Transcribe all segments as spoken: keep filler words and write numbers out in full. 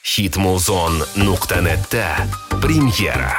hitmuzon nuqta netda premyera.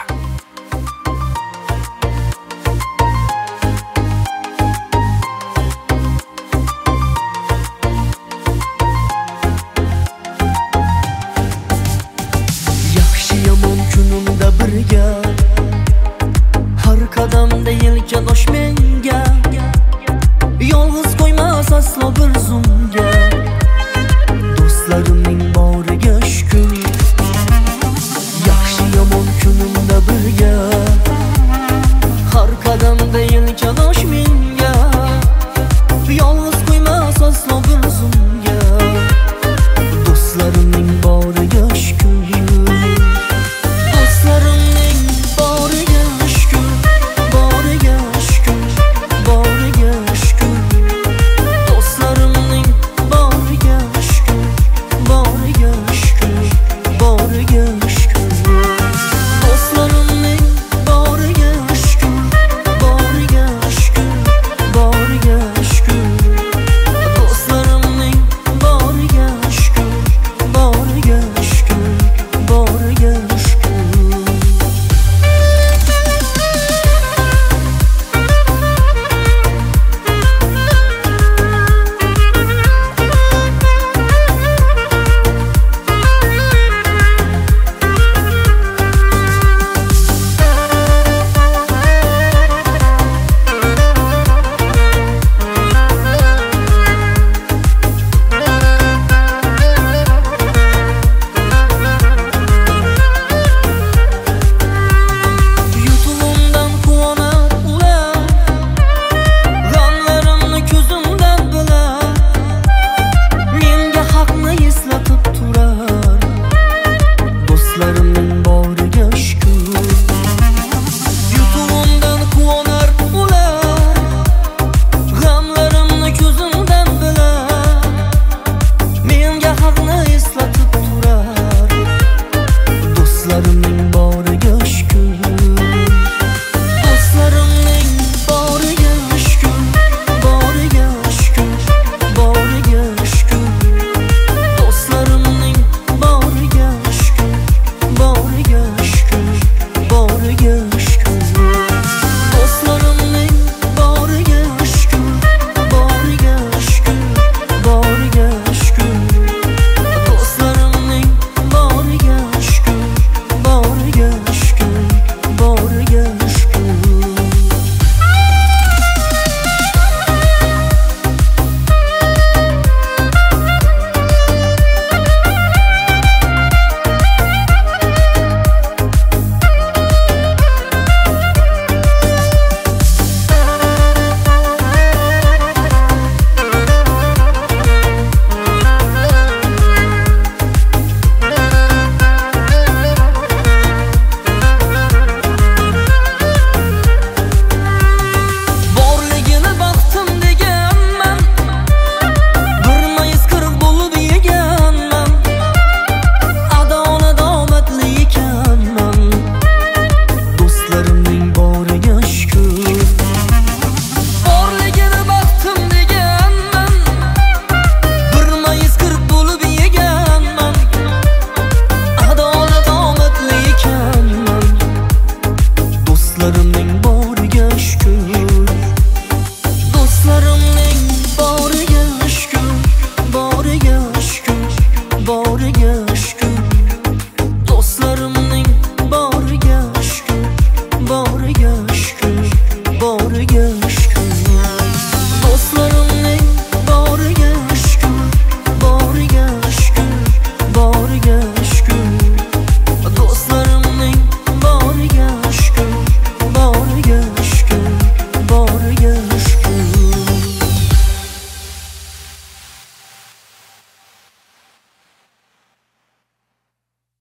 Yaxshi yomon kunimda birga, har qadamda yelkalash menga, yolg'iz qo'ymas aslo bir zumga. Do'stlarimning boriga shukr. Yaxshi yomon kunimda birga, har qadamda yelkalash menga, yolg'iz qo'ymas aslo bir zumga. Do'stlarimning boriga shukr. Do'stlarimning boriga shukr, boriga shukr, boriga shukr. Do'stlarimning boriga shukr, boriga shukr, boriga shukr. Do'stlarimning boriga shukr, boriga shukr, boriga shukr. Do'stlarimning boriga shukr, boriga shukr, boriga shukr. Yutug'imdan quvonar ular, g'amlarimni ko'zimdan bilar, menga haqni eslatib turar. Do'stlarimning boriga shukr. Yutug'imdan quvonar ular, g'amlarimni ko'zimdan bilar, menga haqni eslatib turar. Do'stlarimning boriga shukr. Do'stlarimning boriga shukr, boriga shukr, boriga shukr. Do'stlarimning boriga shukr, boriga shukr, boriga shukr. Do'stlarimning boriga shukr, boriga shukr, boriga shukr. Do'stlarimning boriga shukr, boriga shukr, boriga shukr. Borligini baxtim deganman, bir mayis qirq bo'lib yeganman, adolat omadli ekanman. Do'stlarimning boriga shukr. Borligini baxtim deganman, bir mayis qirq bo'lib yeganman, adolat omadli ekanman. Do'stlarimning boriga shukr. Do'stlarimning boriga shukr, boriga shukr, boriga shukr.